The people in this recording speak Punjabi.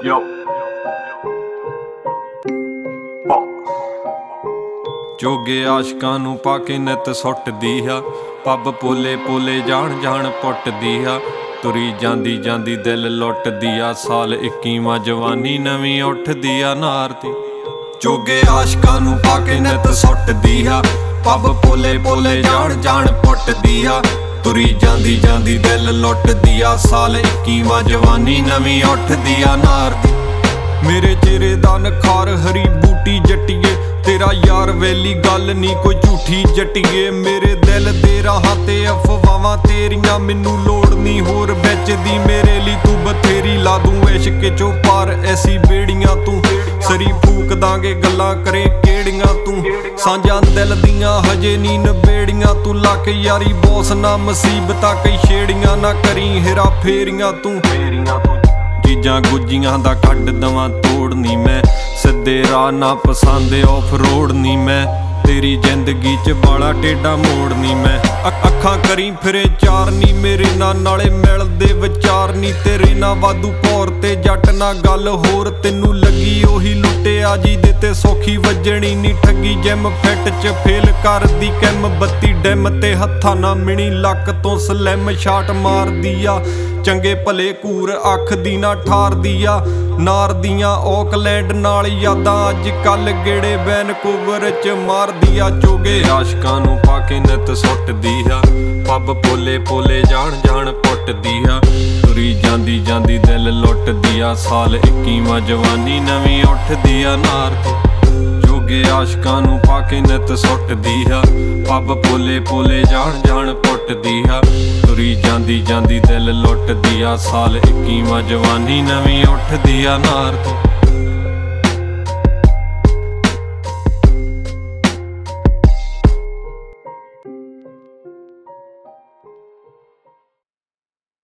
Yo. ਜੋਗੇ ਆਸ਼ਕਾਂ ਨੂੰ ਪਾ ਕੇ ਨਿਤ ਸੁੱਟਦੀ ਆ, ਪੱਬ ਪੋਲੇ ਪੋਲੇ ਜਾਣ ਜਾਣ ਪੁੱਟਦੀ ਆ, ਤੁਰੀ ਜਾਂਦੀ ਜਾਂਦੀ ਦਿਲ ਲੁੱਟਦੀ ਆ, ਸਾਲ 21ਵਾਂ ਜਵਾਨੀ ਨਵੀਂ ਉੱਠਦੀ ਆ ਨਾਰ ਦੀ। ਜੋਗੇ ਆਸ਼ਕਾਂ ਨੂੰ ਪਾ ਕੇ ਨਿਤ ਸੁੱਟਦੀ ਆ, ਪੱਬ ਪੋਲੇ ਪੋਲੇ ਜਾਣ ਜਾਣ ਪੁੱਟਦੀ ਆ, ਤੁਰੀ ਜਾਂਦੀ ਜਾਂਦੀ ਦਿਲ ਲੁੱਟਦੀ ਆ, ਸਾਲ 21ਵਾਂ ਜਵਾਨੀ ਨਵੀਂ ਉੱਠਦੀ ਆ ਨਾਰ ਦੀ। ਮੇਰੇ ਚਿਹਰੇ ਦਾ ਨਖਾਰ ਹਰੀ ਬੂਟੀ ਜੱਟੀਏ, ਤੇਰਾ ਯਾਰ ਵੈਲੀ ਗੱਲ ਨੀ ਕੋਈ ਝੂਠੀ ਜੱਟੀਏ, ਮੇਰੇ ਦਿਲ ਦੇ ਰਾਹਾਂ ਤੇ ਅਫਵਾਹਾਂ ਤੇਰੀਆਂ, ਮੈਨੂੰ ਲੋੜ ਨੀ ਹੋਰ ਵਿੱਚ ਦੀ, ਮੇਰੇ ਲਈ ਤੂੰ ਬਥੇਰੀ ਲਾ ਦੂੰ ਇਸ਼ਕ ਚੋਂ ਪਾਰ ਐਸੀ ਬੇੜੀਆਂ, ਤੂੰ ਸਰੀ ਫੂਕ ਦਾਂਗੇ ਗੱਲਾਂ ਕਰੇ ਕਿਹੜੀਆਂ, ਤੂੰ ਸਾਂਝਾਂ ਦਿਲ ਦੀਆਂ ਹਜੇ ਨੀ ਨਬੇੜੀਆਂ, ਤੂੰ ਲੱਖ ਯਾਰੀ ਬੋਸ ਨਾ ਮੁਸੀਬਤਾਂ ਕਈ ਛੇੜੀਆਂ, ਨਾ ਕਰੀ ਹੇਰਾ ਫੇਰੀਆਂ ਤੂੰ ਚੀਜ਼ਾਂ ਗੁੱਜੀਆਂ ਦਾ ਕੱਢ ਦਵਾਂ ਤੋੜ ਨੀ ਮੈਂ, ਸਿੱਧੇ ਰਾਹ ਨਾ ਪਸੰਦ ਆਫ ਰੋਡ ਨੀ ਮੈਂ, ਤੇਰੀ ਜ਼ਿੰਦਗੀ ਚ ਬਾਲਾ ਟੇਡਾ ਮੋੜ ਨੀ ਮੈਂ, ਅੱਖਾਂ ਕਰੀ ਫਿਰੇ ਚਾਰ ਨੀ ਮੇਰੇ ਨਾਲ, ਨਾਲੇ ਮਿਲਦੇ ਵਿਚਾਰ ਨੀ ਤੇਰੇ ਨਾਲ, ਵਾਧੂ ਭੌਰ ਤੇ ਜੱਟ ਨਾਲ ਗੱਲ ਹੋਰ, ਤੈਨੂੰ ਲੱਗੀ ਉਹੀ ਲੁੱਟਿਆ ਜਿਹਦੇ ਤੇ ਸੌਖੀ ਵੱਜਣੀ ਨੀ ਠੱਗੀ, ਜਿਮ ਫਿੱਟ ਚ ਫੇਲ ਕਰਦੀ ਕੈਮ, ਬੱਤੀ ਡਿਮ ਤੇ ਹੱਥਾਂ ਨਾਲ ਮਿਣੀ, ਲੱਕ ਤੋਂ ਸਲਿਮ ਸ਼ਾਟ ਮਾਰਦੀ ਆ, ਚੰਗੇ ਭਲੇ ਘੂਰ ਅੱਖ ਦੀ ਨਾ ਠਾਰਦੀ ਆ, ਨਾਰ ਦੀਆਂ ਔਕਲੈਂਡ ਨਾਲ ਯਾਦਾਂ ਅੱਜ ਕੱਲ ਗੇੜੇ ਵੈਨਕੂਵਰ ਚ ਮਾਰਦੀ ਆ। ਜੋਗੇ ਆਸ਼ਕਾਂ ਨੂੰ ਪਾ ਕੇ ਨਿਤ ਸੁੱਟਦੀ ਆ, ਪੱਬ ਪੋਲੇ ਪੋਲੇ ਜਾਣ ਜਾਣ ਪੁੱਟਦੀ ਆ, ਤੁਰੀ ਜਾਂਦੀ ਜਾਂਦੀ ਦਿਲ ਲੁੱਟਦੀ ਆ, ਸਾਲ 21ਵਾਂ ਜਵਾਨੀ ਨਵੀਂ ਉੱਠਦੀ ਆ ਨਾਰ ਦੀ। ਜੋਗੇ ਆਸ਼ਕਾਂ ਨੂੰ ਪਾ ਕੇ ਨਿਤ ਸੁੱਟਦੀ ਆ, ਪੱਬ ਪੋਲੇ ਪੋਲੇ ਜਾਣ ਜਾਣ ਪੁੱਟਦੀ ਆ, ਤੁਰੀ ਜਾਂਦੀ ਜਾਂਦੀ ਦਿਲ ਲੁੱਟਦੀ ਆ, ਸਾਲ 21ਵਾਂ ਜਵਾਨੀ ਨਵੀਂ ਉੱਠਦੀ ਆ ਨਾਰ ਦੀ।